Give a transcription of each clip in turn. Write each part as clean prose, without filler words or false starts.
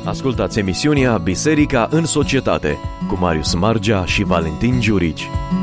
Ascultați emisiunea Biserica în Societate cu Marius Margea și Valentin Giurici.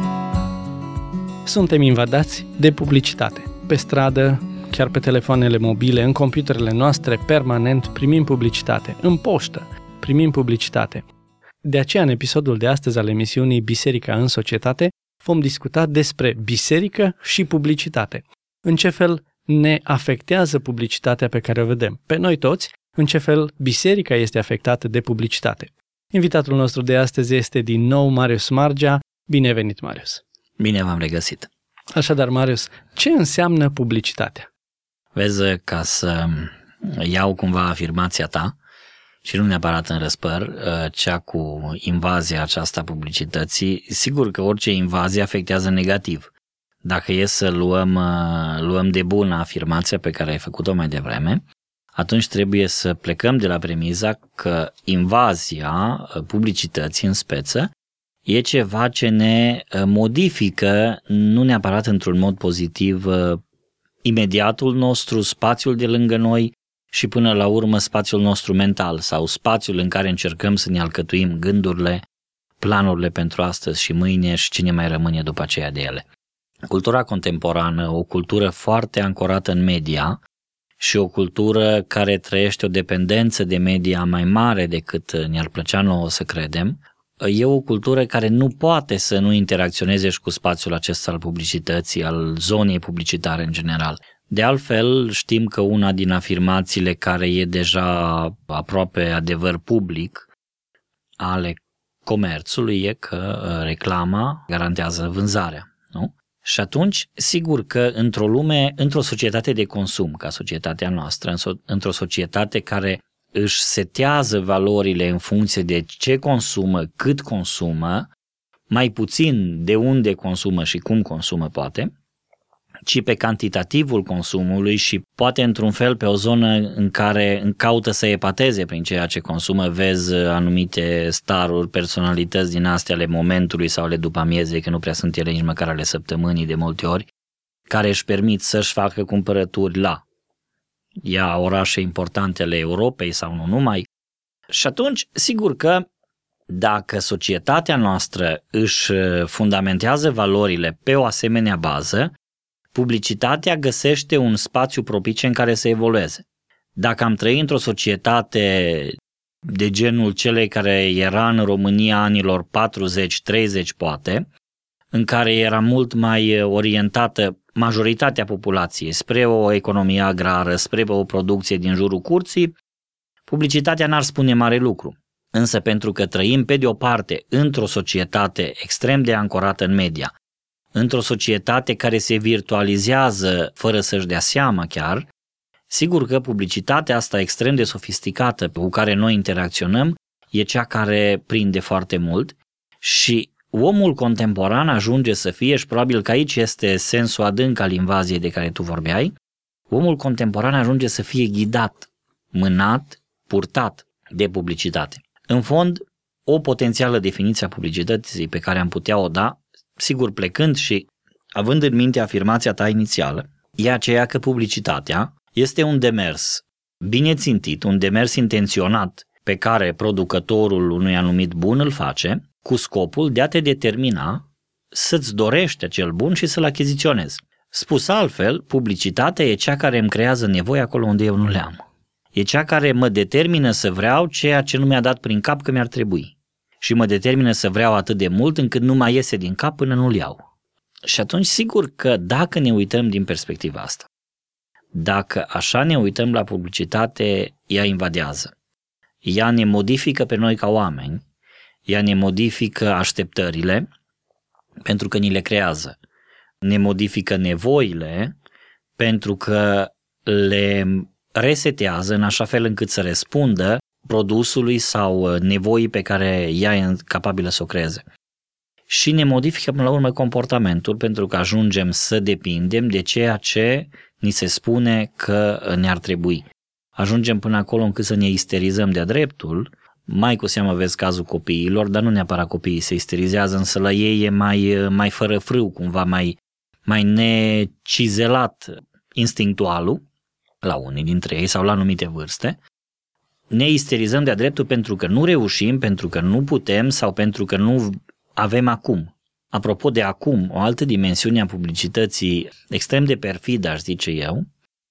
Suntem invadați de publicitate. Pe stradă, chiar pe telefoanele mobile, în computerele noastre, permanent primim publicitate. În poștă primim publicitate. De aceea, în episodul de astăzi al emisiunii Biserica în Societate, vom discuta despre biserică și publicitate. În ce fel ne afectează publicitatea pe care o vedem pe noi toți, în ce fel biserica este afectată de publicitate. Invitatul nostru de astăzi este din nou Marius Margea. Bine ai venit, Marius! Bine v-am regăsit! Așadar, Marius, ce înseamnă publicitatea? Vezi, ca să iau cumva afirmația ta și nu neapărat în răspăr, cea cu invazia aceasta publicității, sigur că orice invazie afectează negativ. Dacă e să luăm de bună afirmația pe care ai făcut-o mai devreme, atunci trebuie să plecăm de la premiza că invazia publicității în speță e ceva ce ne modifică, nu neapărat într-un mod pozitiv, imediatul nostru, spațiul de lângă noi și până la urmă spațiul nostru mental sau spațiul în care încercăm să ne alcătuim gândurile, planurile pentru astăzi și mâine și cine mai rămâne după aceea de ele. Cultura contemporană, o cultură foarte ancorată în media și o cultură care trăiește o dependență de media mai mare decât ne-ar plăcea nouă să credem, e o cultură care nu poate să nu interacționeze și cu spațiul acesta al publicității, al zonei publicitare în general. De altfel, știm că una din afirmațiile care e deja aproape adevăr public ale comerțului e că reclama garantează vânzarea, nu? Și atunci, sigur că într-o lume, într-o societate de consum, ca societatea noastră, într-o societate care își setează valorile în funcție de ce consumă, cât consumă, mai puțin de unde consumă și cum consumă poate, ci pe cantitativul consumului și poate într-un fel pe o zonă în care caută să epateze prin ceea ce consumă, vezi anumite staruri, personalități din astea ale momentului sau ale după amiezei, că nu prea sunt ele nici măcar ale săptămânii de multe ori, care își permit să-și facă cumpărături la orașe importante ale Europei sau nu numai. Și atunci, sigur că dacă societatea noastră își fundamentează valorile pe o asemenea bază, publicitatea găsește un spațiu propice în care să evolueze. Dacă am trăit într-o societate de genul celei care era în România anilor 40-30 poate, în care era mult mai orientată majoritatea populației spre o economie agrară, spre o producție din jurul curții, publicitatea n-ar spune mare lucru. Însă pentru că trăim pe de o parte într-o societate extrem de ancorată în media, într-o societate care se virtualizează fără să-și dea seama chiar, sigur că publicitatea asta extrem de sofisticată cu care noi interacționăm e cea care prinde foarte mult și omul contemporan ajunge să fie, și probabil că aici este sensul adânc al invaziei de care tu vorbeai, omul contemporan ajunge să fie ghidat, mânat, purtat de publicitate. În fond, o potențială definiție a publicității pe care am putea o da, sigur plecând și având în minte afirmația ta inițială, e aceea că publicitatea este un demers bine țintit, un demers intenționat pe care producătorul unui anumit bun îl face cu scopul de a te determina să-ți dorești acel bun și să-l achiziționezi. Spus altfel, publicitatea e cea care îmi creează nevoi acolo unde eu nu le am. E cea care mă determină să vreau ceea ce nu mi-a dat prin cap că mi-ar trebui. Și mă determină să vreau atât de mult încât nu mai iese din cap până nu-l iau. Și atunci sigur că dacă ne uităm din perspectiva asta, dacă așa ne uităm la publicitate, ea invadează. Ea ne modifică pe noi ca oameni, ea ne modifică așteptările pentru că ni le creează. Ne modifică nevoile pentru că le resetează în așa fel încât să răspundă produsului sau nevoii pe care ea e capabilă să o creeze. Și ne modifică până la urmă comportamentul pentru că ajungem să depindem de ceea ce ni se spune că ne-ar trebui. Ajungem până acolo încât să ne isterizăm de-a dreptul, mai cu seamă vezi cazul copiilor, dar nu neapărat copiii se isterizează, însă la ei e mai fără frâu, cumva mai necizelat instinctualul, la unii dintre ei sau la anumite vârste, ne isterizăm de-a dreptul pentru că nu reușim, pentru că nu putem sau pentru că nu avem acum. Apropo de acum, o altă dimensiune a publicității extrem de perfidă, aș zice eu,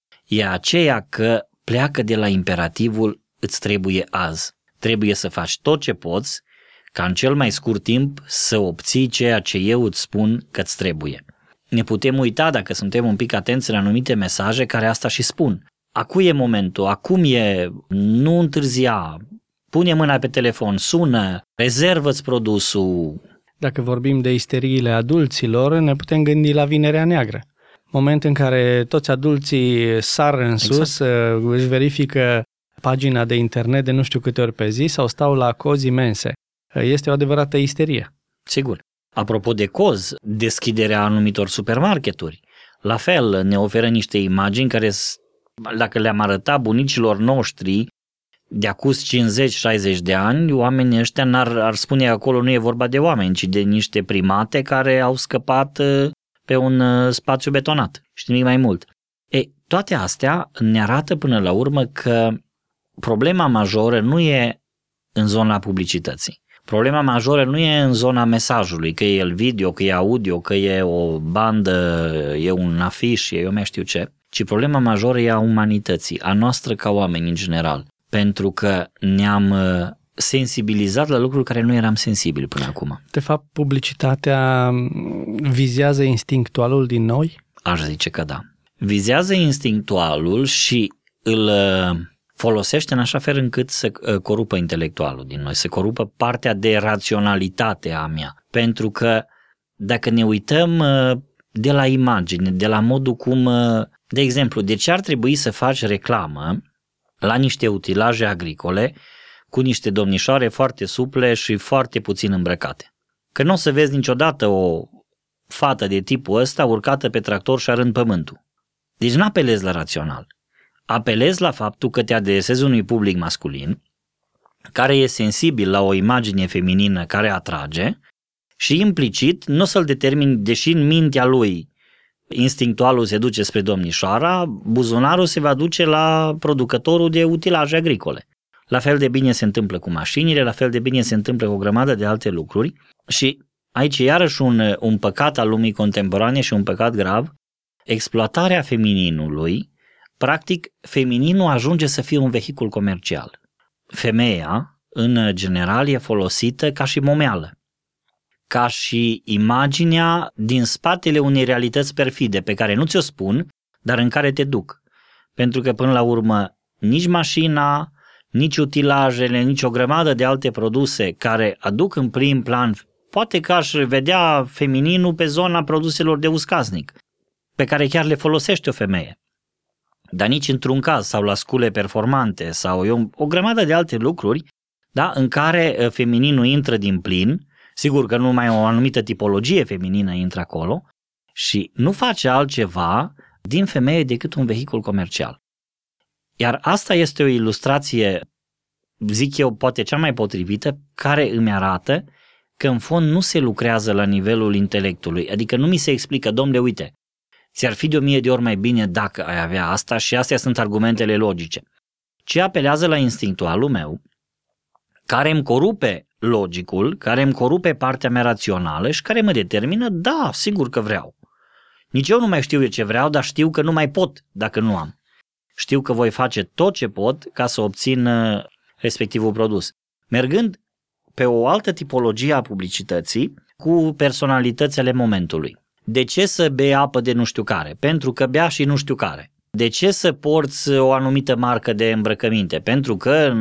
e aceea că pleacă de la imperativul îți trebuie azi. Trebuie să faci tot ce poți ca în cel mai scurt timp să obții ceea ce eu îți spun că îți trebuie. Ne putem uita, dacă suntem un pic atenți, în anumite mesaje care asta și spun. Acum e momentul, acum e, nu întârzia, pune mâna pe telefon, sună, rezervă-ți produsul. Dacă vorbim de isteriile adulților, ne putem gândi la Vinerea Neagră. Moment în care toți adulții sar în sus, își verifică pagina de internet de nu știu câte ori pe zi sau stau la cozi imense. Este o adevărată isterie. Sigur. Apropo de cozi, deschiderea anumitor supermarketuri. La fel, ne oferă niște imagini care, dacă le-am arătat bunicilor noștri de acus 50-60 de ani, oamenii ăștia ar spune că acolo nu e vorba de oameni, ci de niște primate care au scăpat pe un spațiu betonat și nimic mai mult. Toate astea ne arată până la urmă că problema majoră nu e în zona publicității. Problema majoră nu e în zona mesajului, că e el video, că e audio, că e o bandă, e un afiș, eu mai știu ce, ci problema majoră e a umanității, a noastră ca oameni în general, pentru că ne-am sensibilizat la lucruri care nu eram sensibili până acum. De fapt, publicitatea vizează instinctualul din noi? Aș zice că da. Vizează instinctualul și îl folosește în așa fel încât să corupă intelectualul din noi, să corupă partea de raționalitate a mea. Pentru că dacă ne uităm de la imagine, de la modul cum, de exemplu, de ce ar trebui să faci reclamă la niște utilaje agricole cu niște domnișoare foarte suple și foarte puțin îmbrăcate? Că nu o să vezi niciodată o fată de tipul ăsta urcată pe tractor și arând pământul. Deci nu apelezi la rațional. Apelezi la faptul că te adresezi unui public masculin care e sensibil la o imagine feminină care atrage și implicit nu o să-l determini, deși în mintea lui instinctualul se duce spre domnișoara, buzunarul se va duce la producătorul de utilaje agricole. La fel de bine se întâmplă cu mașinile, la fel de bine se întâmplă cu o grămadă de alte lucruri și aici e iarăși un păcat al lumii contemporane și un păcat grav, exploatarea femininului. Practic, femininul ajunge să fie un vehicul comercial. Femeia, în general, e folosită ca și momeală, ca și imaginea din spatele unei realități perfide pe care nu ți-o spun, dar în care te duc. Pentru că, până la urmă, nici mașina, nici utilajele, nici o grămadă de alte produse care aduc în prim plan, poate că aș vedea femininul pe zona produselor de uz casnic, pe care chiar le folosește o femeie. Dar nici într-un caz, sau la scule performante, sau o grămadă de alte lucruri, da, în care femininul intră din plin, sigur că numai o anumită tipologie feminină intră acolo și nu face altceva din femeie decât un vehicul comercial. Iar asta este o ilustrație, zic eu, poate cea mai potrivită, care îmi arată că în fond nu se lucrează la nivelul intelectului, adică nu mi se explică, domnule, uite, ți-ar fi de 1000 de ori mai bine dacă ai avea asta și astea sunt argumentele logice. Ci apelează la instinctualul meu, care îmi corupe logicul, care îmi corupe partea mea rațională și care mă determină, da, sigur că vreau. Nici eu nu mai știu ce vreau, dar știu că nu mai pot dacă nu am. Știu că voi face tot ce pot ca să obțin respectivul produs. Mergând pe o altă tipologie a publicității cu personalități ale momentului. De ce să bei apă de nu știu care? Pentru că bea și nu știu care. De ce să porți o anumită marcă de îmbrăcăminte? Pentru că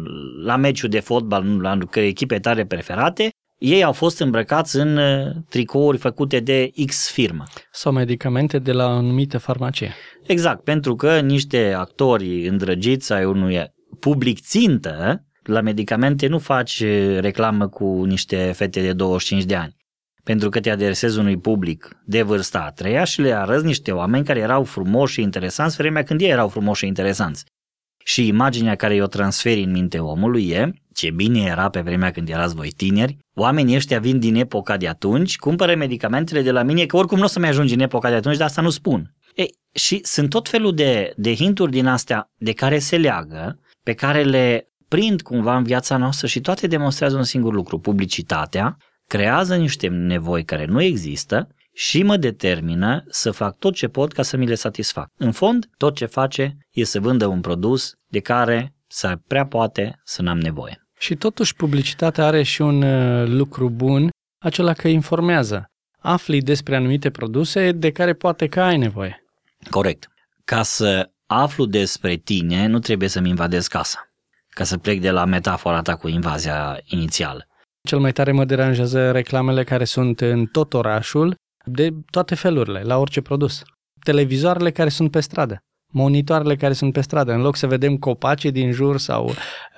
la meciul de fotbal, la echipe tale preferate, ei au fost îmbrăcați în tricouri făcute de X firmă. Sau medicamente de la o anumită farmacie. Exact, pentru că niște actori îndrăgiți ai unui public țintă, la medicamente nu faci reclamă cu niște fete de 25 de ani. Pentru că te adresezi unui public de vârsta a treia și le arăți niște oameni care erau frumoși și interesanți vremea când ei erau frumoși și interesanți. Și imaginea care o transferi în mintea omului e ce bine era pe vremea când erați voi tineri, oamenii ăștia vin din epoca de atunci, cumpără medicamentele de la mine, că oricum nu o să mai ajungi în epoca de atunci, dar asta nu spun. Și sunt tot felul de hinturi din astea de care se leagă, pe care le prind cumva în viața noastră și toate demonstrează un singur lucru. Publicitatea creează niște nevoi care nu există și mă determină să fac tot ce pot ca să mi le satisfac. În fond, tot ce face e să vândă un produs de care s-ar prea poate să n-am nevoie. Și totuși publicitatea are și un lucru bun, acela că informează. Afli despre anumite produse de care poate că ai nevoie. Corect. Ca să aflu despre tine, nu trebuie să-mi invadez casa. Ca să plec de la metafora ta cu invazia inițială. Cel mai tare mă deranjează reclamele care sunt în tot orașul, de toate felurile, la orice produs. Televizoarele care sunt pe stradă, monitoarele care sunt pe stradă. În loc să vedem copacii din jur sau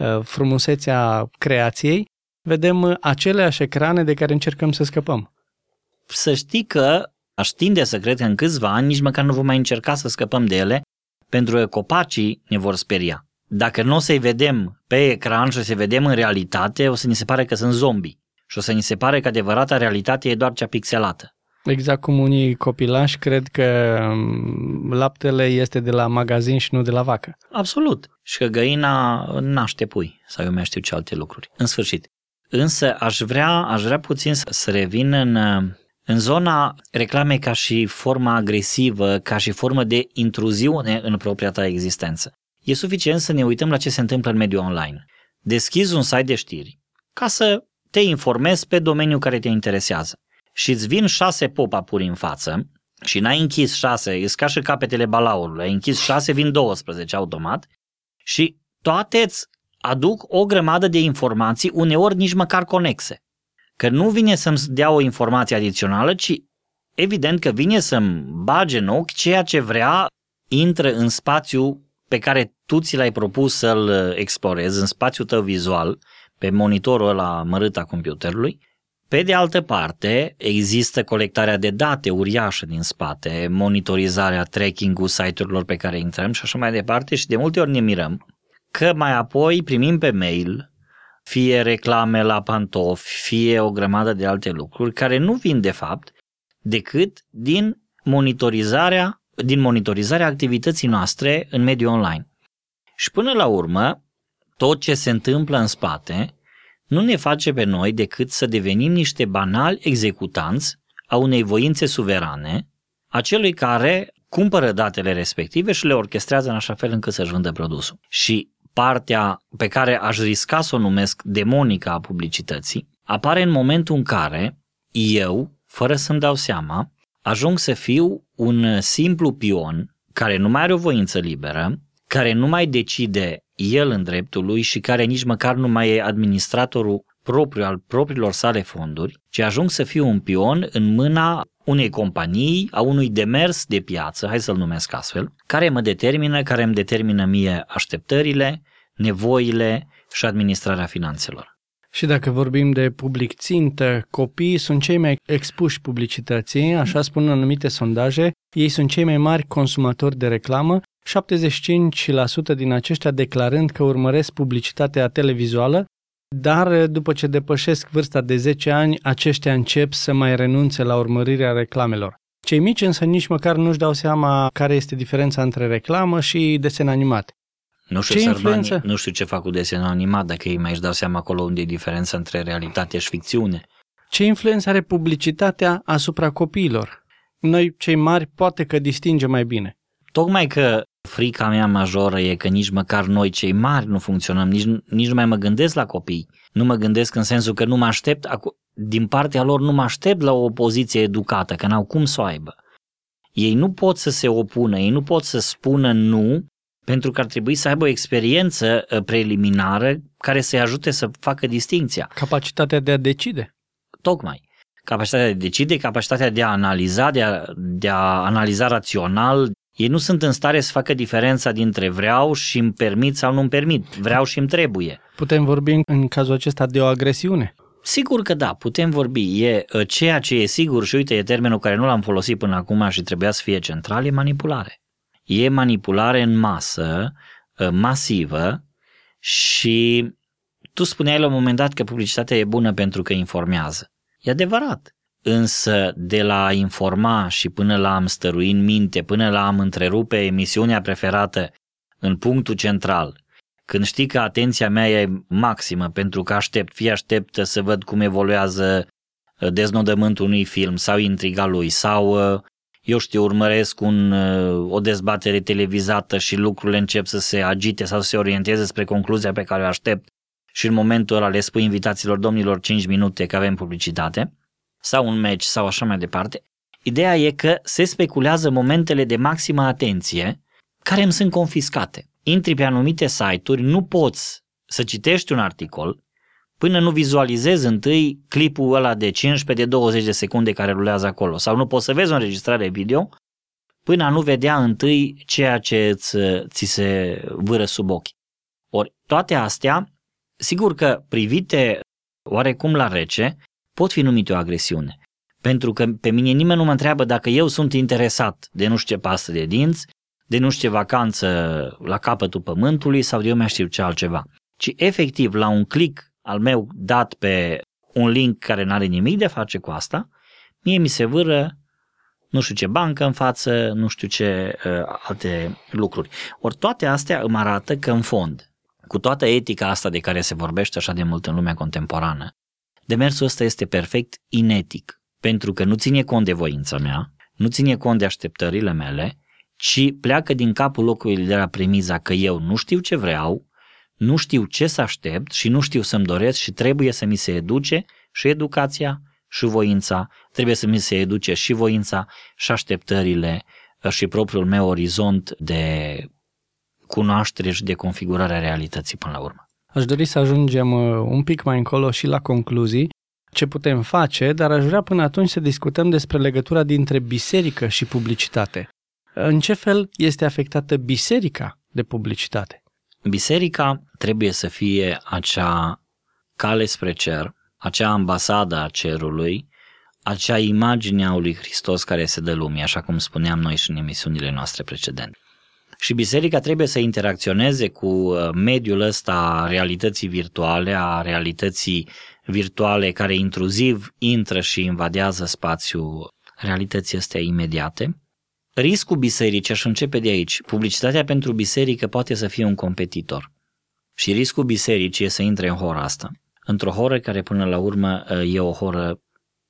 frumusețea creației, vedem aceleași ecrane de care încercăm să scăpăm. Să știi că aș tinde să cred că în câțiva ani nici măcar nu vom mai încerca să scăpăm de ele, pentru că copacii ne vor speria. Dacă nu o să-i vedem pe ecran și o să-i vedem în realitate, o să ni se pare că sunt zombie și o să ni se pare că adevărata realitate e doar cea pixelată. Exact cum unii copilași cred că laptele este de la magazin și nu de la vacă. Absolut. Și că găina naște pui sau eu mai știu ce alte lucruri. În sfârșit. Însă aș vrea puțin să revin în zona reclamei ca și formă agresivă, ca și formă de intruziune în propria ta existență. E suficient să ne uităm la ce se întâmplă în mediul online. Deschizi un site de știri ca să te informezi pe domeniul care te interesează. Și îți vin 6 pop-up-uri în față și n-ai închis 6, e ca și capetele balaurului, ai închis 6, vin 12 automat și toate îți aduc o grămadă de informații, uneori nici măcar conexe. Că nu vine să-mi dea o informație adițională, ci evident că vine să-mi bage în ochi ceea ce vrea, intră în spațiu pe care tu ți l-ai propus să-l explorezi, în spațiul tău vizual, pe monitorul ăla mărât a computerului. Pe de altă parte, există colectarea de date uriașă din spate, monitorizarea, tracking-ul site-urilor pe care intrăm și așa mai departe și de multe ori ne mirăm că mai apoi primim pe mail fie reclame la pantofi, fie o grămadă de alte lucruri care nu vin de fapt decât din monitorizarea activității noastre în mediul online. Și până la urmă, tot ce se întâmplă în spate nu ne face pe noi decât să devenim niște banali executanți a unei voințe suverane, a celui care cumpără datele respective și le orchestrează în așa fel încât să-și vândă produsul. Și partea pe care aș risca să o numesc demonică a publicității apare în momentul în care eu, fără să-mi dau seama, ajung să fiu un simplu pion care nu mai are o voință liberă, care nu mai decide el în dreptul lui și care nici măcar nu mai e administratorul propriu al propriilor sale fonduri, ci ajung să fiu un pion în mâna unei companii, a unui demers de piață, hai să-l numesc astfel, care îmi determină mie așteptările, nevoile și administrarea finanțelor. Și dacă vorbim de public țintă, copiii sunt cei mai expuși publicității, așa spun anumite sondaje, ei sunt cei mai mari consumatori de reclamă, 75% din aceștia declarând că urmăresc publicitatea televizuală, dar după ce depășesc vârsta de 10 ani, aceștia încep să mai renunțe la urmărirea reclamelor. Cei mici însă nici măcar nu-și dau seama care este diferența între reclamă și desen animat. Nu știu ce fac cu desenul animat, dacă ei mai își dau seama acolo unde e diferența între realitate și ficțiune. Ce influență are publicitatea asupra copiilor? Noi, cei mari, poate că distingem mai bine. Tocmai că frica mea majoră e că nici măcar noi, cei mari, nu funcționăm, nici nu mai mă gândesc la copii. Nu mă gândesc în sensul că nu mă aștept, din partea lor nu mă aștept la o poziție educată, că n-au cum să o aibă. Ei nu pot să se opună, ei nu pot să spună nu, pentru că ar trebui să aibă o experiență preliminară care să-i ajute să facă distincția. Capacitatea de a decide. Tocmai. Capacitatea de a decide, capacitatea de a analiza, de a analiza rațional. Ei nu sunt în stare să facă diferența dintre vreau și îmi permit sau nu îmi permit, vreau și îmi trebuie. Putem vorbi în cazul acesta de o agresiune? Sigur că da, putem vorbi. Ceea ce e sigur și uite, e termenul care nu l-am folosit până acum și trebuia să fie central, e manipulare. E manipulare în masă, masivă și tu spuneai la un moment dat că publicitatea e bună pentru că informează. E adevărat, însă de la a informa și până la a-mi stărui în minte, până la a-mi întrerupe emisiunea preferată în punctul central când știi că atenția mea e maximă pentru că fie aștept să văd cum evoluează deznodământul unui film sau intriga lui sau, eu știu, urmăresc o dezbatere televizată și lucrurile încep să se agite sau să se orienteze spre concluzia pe care o aștept și în momentul ăla le spui invitaților, domnilor, 5 minute că avem publicitate sau un meci sau așa mai departe. Ideea e că se speculează momentele de maximă atenție care îmi sunt confiscate. Intri pe anumite site-uri, nu poți să citești un articol până nu vizualizezi întâi clipul ăla de 15, de 20 de secunde care rulează acolo. Sau nu poți să vezi o înregistrare video până a nu vedea întâi ceea ce ți se vâră sub ochi. Ori toate astea, sigur că privite oarecum la rece, pot fi numite o agresiune. Pentru că pe mine nimeni nu mă întreabă dacă eu sunt interesat de nu știu ce pastă de dinți, de nu știu ce vacanță la capătul pământului sau de eu mai știu ce altceva. Ci efectiv la un click al meu dat pe un link care n-are nimic de a face cu asta, mie mi se vâră nu știu ce bancă în față, nu știu ce alte lucruri. Ori toate astea îmi arată că în fond, cu toată etica asta de care se vorbește așa de mult în lumea contemporană, demersul ăsta este perfect inetic, pentru că nu ține cont de voința mea, nu ține cont de așteptările mele, ci pleacă din capul locului de la premiza că eu nu știu ce vreau, nu știu ce să aștept și nu știu să-mi doresc și trebuie să mi se educe și educația și voința, trebuie să mi se educe și voința și așteptările și propriul meu orizont de cunoaștere și de configurare a realității până la urmă. Aș dori să ajungem un pic mai încolo și la concluzii, ce putem face, dar aș vrea până atunci să discutăm despre legătura dintre biserică și publicitate. În ce fel este afectată biserica de publicitate? Biserica trebuie să fie acea cale spre cer, acea ambasadă a cerului, acea imagine a lui Hristos care se dă lumii, așa cum spuneam noi și în emisiunile noastre precedente. Și biserica trebuie să interacționeze cu mediul ăsta a realității virtuale, a realității virtuale care intruziv intră și invadează spațiul realității astea imediate. Riscul bisericii, aș începe de aici, publicitatea pentru biserică poate să fie un competitor. Și riscul bisericii e să intre în hora asta, într-o horă care până la urmă e o horă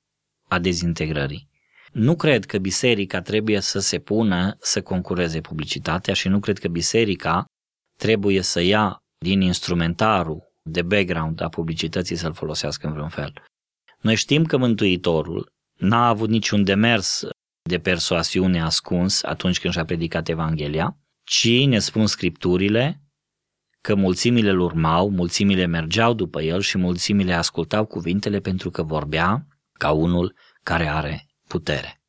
a dezintegrării. Nu cred că biserica trebuie să se pună să concureze publicitatea și nu cred că biserica trebuie să ia din instrumentarul de background a publicității să-l folosească în vreun fel. Noi știm că Mântuitorul n-a avut niciun demers de persoasiune ascuns atunci când și-a predicat Evanghelia, ci ne spun Scripturile că mulțimile îl urmau, mulțimile mergeau după el și mulțimile ascultau cuvintele pentru că vorbea ca unul care are putere.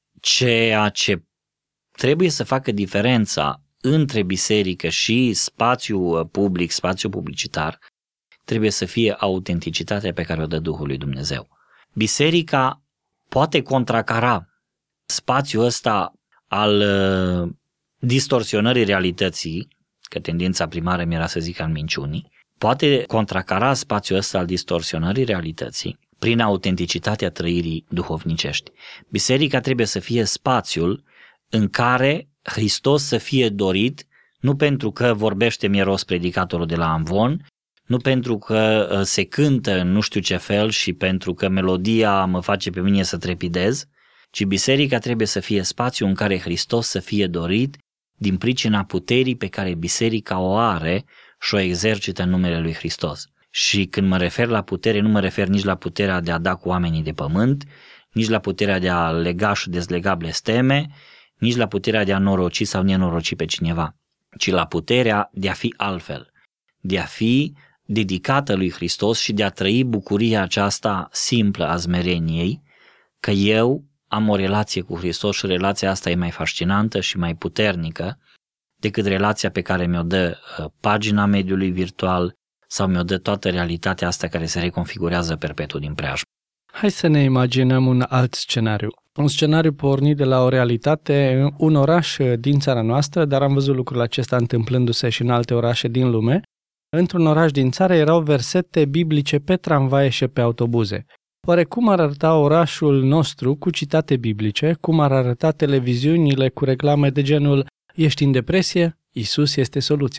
Ceea ce trebuie să facă diferența între biserică și spațiul public, spațiul publicitar, trebuie să fie autenticitatea pe care o dă Duhul lui Dumnezeu. Biserica poate contracara spațiul ăsta al distorsionării realității, că tendința primară mi era să zic al minciunii, poate contracara spațiul ăsta al distorsionării realității prin autenticitatea trăirii duhovnicești. Biserica trebuie să fie spațiul în care Hristos să fie dorit, nu pentru că vorbește mieros predicatorul de la amvon, nu pentru că se cântă în nu știu ce fel și pentru că melodia mă face pe mine să trepidez, ci biserica trebuie să fie spațiul în care Hristos să fie dorit din pricina puterii pe care biserica o are și o exercită în numele lui Hristos. Și când mă refer la putere, nu mă refer nici la puterea de a da cu oamenii de pământ, nici la puterea de a lega și dezlega blesteme, nici la puterea de a noroci sau nenoroci pe cineva, ci la puterea de a fi altfel, de a fi dedicată lui Hristos și de a trăi bucuria aceasta simplă a smereniei, că eu am o relație cu Hristos și relația asta e mai fascinantă și mai puternică decât relația pe care mi-o dă pagina mediului virtual sau mi-o dă toată realitatea asta care se reconfigurează perpetu din preajmă. Hai să ne imaginăm un alt scenariu. Un scenariu pornit de la o realitate, un oraș din țara noastră, dar am văzut lucrul acesta întâmplându-se și în alte orașe din lume. Într-un oraș din țară erau versete biblice pe tramvaie și pe autobuze. Oare cum ar arăta orașul nostru cu citate biblice? Cum ar arăta televiziunile cu reclame de genul "Ești în depresie? Iisus este soluția"?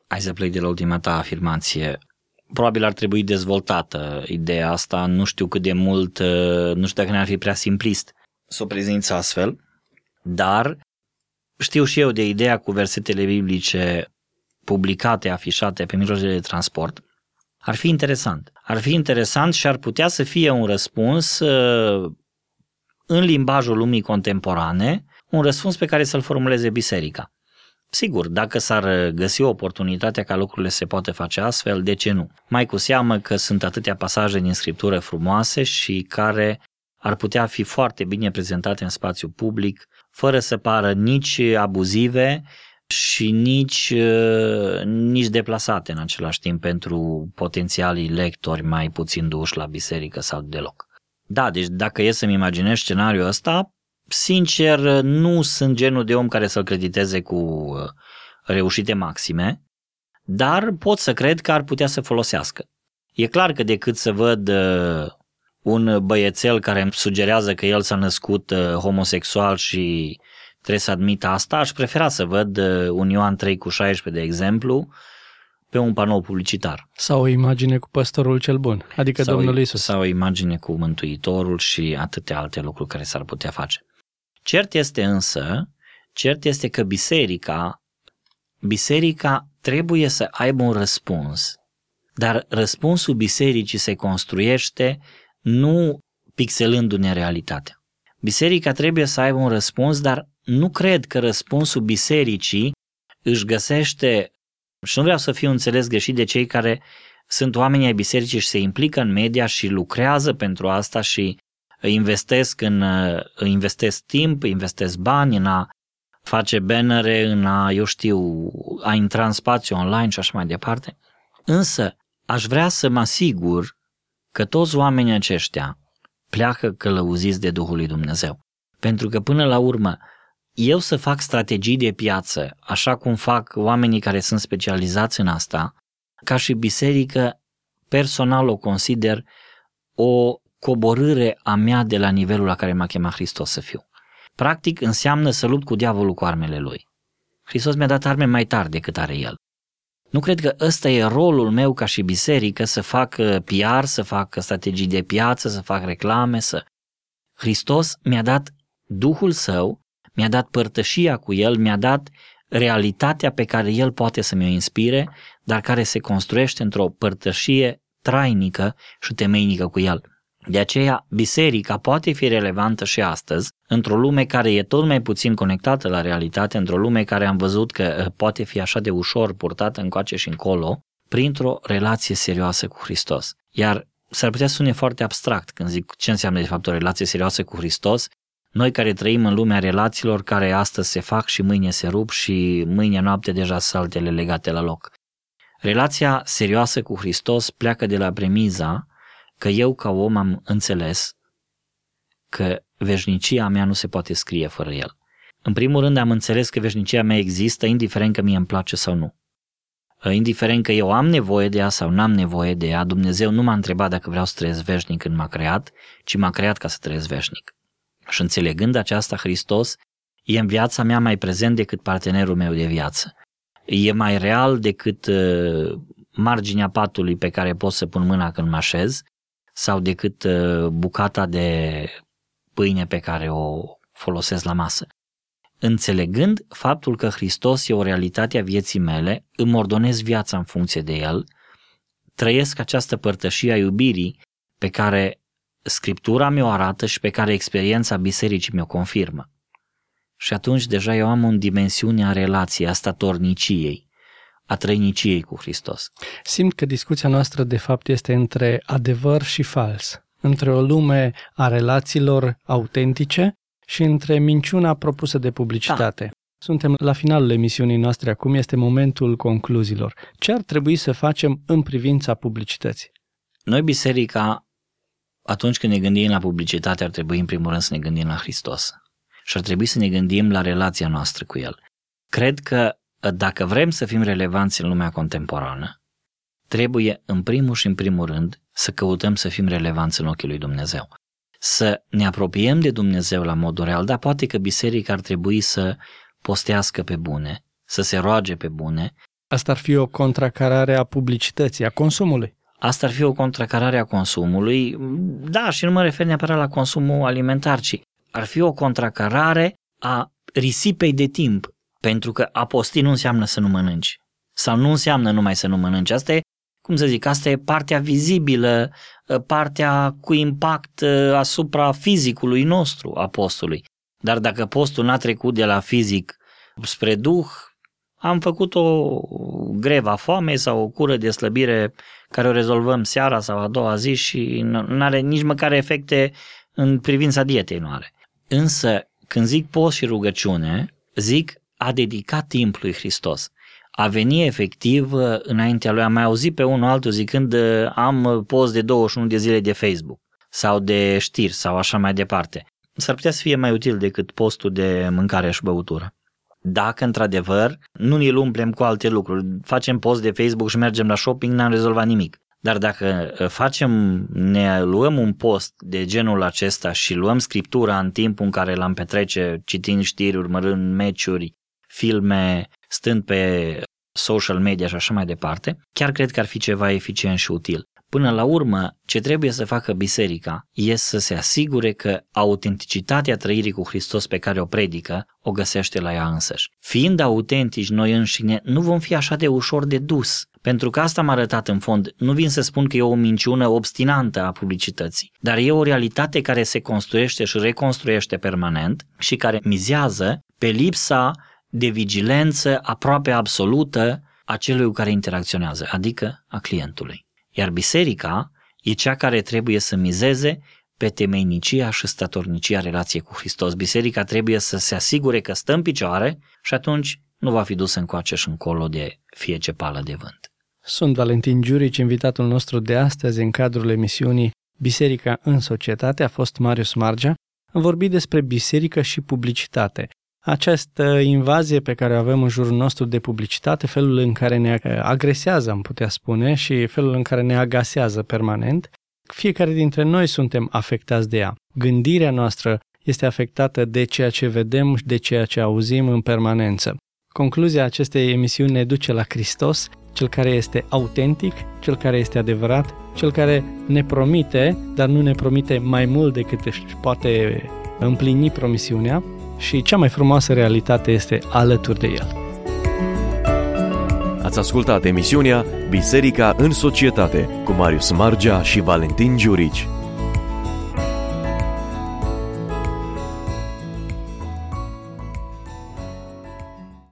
Hai să plec de la ultima ta afirmație. Probabil ar trebui dezvoltată ideea asta, nu știu cât de mult, nu știu dacă ne-ar fi prea simplist să o prezinți astfel, dar știu și eu de ideea cu versetele biblice publicate, afișate pe mijloacele de transport. Ar fi interesant. Ar fi interesant și ar putea să fie un răspuns în limbajul lumii contemporane, un răspuns pe care să-l formuleze biserica. Sigur, dacă s-ar găsi oportunitatea ca lucrurile se poate face astfel, de ce nu? Mai cu seamă că sunt atâtea pasaje din Scriptură frumoase și care ar putea fi foarte bine prezentate în spațiu public, fără să pară nici abuzive și nici deplasate în același timp pentru potențialii lectori mai puțin duși la biserică sau deloc. Da, deci dacă e să-mi imaginez scenariul ăsta, sincer, nu sunt genul de om care să-l crediteze cu reușite maxime, dar pot să cred că ar putea să folosească. E clar că decât să văd un băiețel care îmi sugerează că el s-a născut homosexual și trebuie să admit asta, aș prefera să văd un Ioan 3:16, de exemplu, pe un panou publicitar. Sau o imagine cu păstorul cel bun, adică Domnul Iisus. Sau o imagine cu Mântuitorul și atâtea alte lucruri care s-ar putea face. Cert este că biserica trebuie să aibă un răspuns, dar răspunsul bisericii se construiește nu pixelându-ne realitatea. Biserica trebuie să aibă un răspuns, dar nu cred că răspunsul bisericii își găsește, și nu vreau să fiu înțeles greșit de cei care sunt oamenii ai bisericii și se implică în media și lucrează pentru asta și investesc timp, investesc bani în a face bannere, în a intra în spațiu online și așa mai departe. Însă aș vrea să mă asigur că toți oamenii aceștia pleacă călăuziți de Duhul lui Dumnezeu. Pentru că până la urmă, eu să fac strategii de piață, așa cum fac oamenii care sunt specializați în asta, ca și biserică, personal o consider o coborâre a mea de la nivelul la care m-a chemat Hristos să fiu. Practic înseamnă să lupt cu diavolul cu armele lui. Hristos mi-a dat arme mai tari decât are el. Nu cred că ăsta e rolul meu ca și biserică, să fac PR, să fac strategii de piață, să fac reclame, Hristos mi-a dat Duhul Său, mi-a dat părtășia cu El, mi-a dat realitatea pe care El poate să mi-o inspire, dar care se construiește într-o părtășie trainică și temeinică cu El. De aceea, biserica poate fi relevantă și astăzi, într-o lume care e tot mai puțin conectată la realitate, într-o lume care am văzut că poate fi așa de ușor purtată încoace și încolo, printr-o relație serioasă cu Hristos. Iar s-ar putea sune foarte abstract când zic ce înseamnă de fapt o relație serioasă cu Hristos. Noi care trăim în lumea relațiilor care astăzi se fac și mâine se rup și mâine noapte deja sunt altele legate la loc. Relația serioasă cu Hristos pleacă de la premiza că eu ca om am înțeles că veșnicia mea nu se poate scrie fără El. În primul rând am înțeles că veșnicia mea există indiferent că mie îmi place sau nu. Indiferent că eu am nevoie de ea sau n-am nevoie de ea, Dumnezeu nu m-a întrebat dacă vreau să trăiesc veșnic când m-a creat, ci m-a creat ca să trăiesc veșnic. Și înțelegând aceasta, Hristos e în viața mea mai prezent decât partenerul meu de viață. E mai real decât marginea patului pe care pot să pun mâna când mă așez sau decât bucata de pâine pe care o folosesc la masă. Înțelegând faptul că Hristos e o realitate a vieții mele, îmi ordonez viața în funcție de El, trăiesc această părtășie a iubirii pe care Scriptura mi-o arată și pe care experiența bisericii mi-o confirmă. Și atunci deja eu am o dimensiune a relației, a statorniciei, a trăiniciei cu Hristos. Simt că discuția noastră de fapt este între adevăr și fals, între o lume a relațiilor autentice și între minciuna propusă de publicitate. Da. Suntem la finalul emisiunii noastre acum, este momentul concluziilor. Ce ar trebui să facem în privința publicității? Noi, biserica, atunci când ne gândim la publicitate, ar trebui în primul rând să ne gândim la Hristos. Și ar trebui să ne gândim la relația noastră cu El. Cred că dacă vrem să fim relevanți în lumea contemporană, trebuie în primul și în primul rând să căutăm să fim relevanți în ochii lui Dumnezeu. Să ne apropiem de Dumnezeu la modul real, dar poate că biserica ar trebui să postească pe bune, să se roage pe bune, Asta ar fi o contracarare a publicității, a consumului. Asta ar fi o contracarare a consumului, da, și nu mă refer neapărat la consumul alimentar, ci ar fi o contracarare a risipei de timp, pentru că a posti nu înseamnă să nu mănânci, sau nu înseamnă numai să nu mănânci. Asta e, asta e partea vizibilă, partea cu impact asupra fizicului nostru a postului. Dar dacă postul n-a trecut de la fizic spre duh, am făcut o grevă a foamei sau o cură de slăbire care o rezolvăm seara sau a doua zi și nu are nici măcar efecte în privința dietei, nu are. Însă, când zic post și rugăciune, zic a dedicat timp lui Hristos. A veni efectiv înaintea lui. Am mai auzit pe unul altul zicând am post de 21 de zile de Facebook sau de știri sau așa mai departe. S-ar putea să fie mai util decât postul de mâncare și băutură. Dacă într-adevăr nu ne-l umplem cu alte lucruri, facem post de Facebook și mergem la shopping, n-am rezolvat nimic. Dar dacă ne luăm un post de genul acesta și luăm scriptura în timpul în care l-am petrece citind știri, urmărând meciuri, filme, stând pe social media și așa mai departe, chiar cred că ar fi ceva eficient și util. Până la urmă, ce trebuie să facă biserica este să se asigure că autenticitatea trăirii cu Hristos pe care o predică o găsește la ea însăși. Fiind autentici noi înșine, nu vom fi așa de ușor de dus, pentru că asta m-a arătat în fond. Nu vin să spun că e o minciună obstinantă a publicității, dar e o realitate care se construiește și reconstruiește permanent și care mizează pe lipsa de vigilență aproape absolută a celui cu care interacționează, adică a clientului. Iar biserica e cea care trebuie să mizeze pe temeinicia și statornicia relației cu Hristos. Biserica trebuie să se asigure că stă în picioare și atunci nu va fi dusă încoace și încolo de fie ce pală de vânt. Sunt Valentin Giurici, invitatul nostru de astăzi în cadrul emisiunii Biserica în societate a fost Marius Margea. Am vorbit despre biserică și publicitate. Această invazie pe care o avem în jurul nostru de publicitate, felul în care ne agresează, am putea spune, și felul în care ne agasează permanent, fiecare dintre noi suntem afectați de ea. Gândirea noastră este afectată de ceea ce vedem și de ceea ce auzim în permanență. Concluzia acestei emisiuni ne duce la Hristos, cel care este autentic, cel care este adevărat, cel care ne promite, dar nu ne promite mai mult decât își poate împlini promisiunea, și cea mai frumoasă realitate este alături de El. Ați ascultat emisiunea Biserica în societate cu Marius Margea și Valentin Giurici.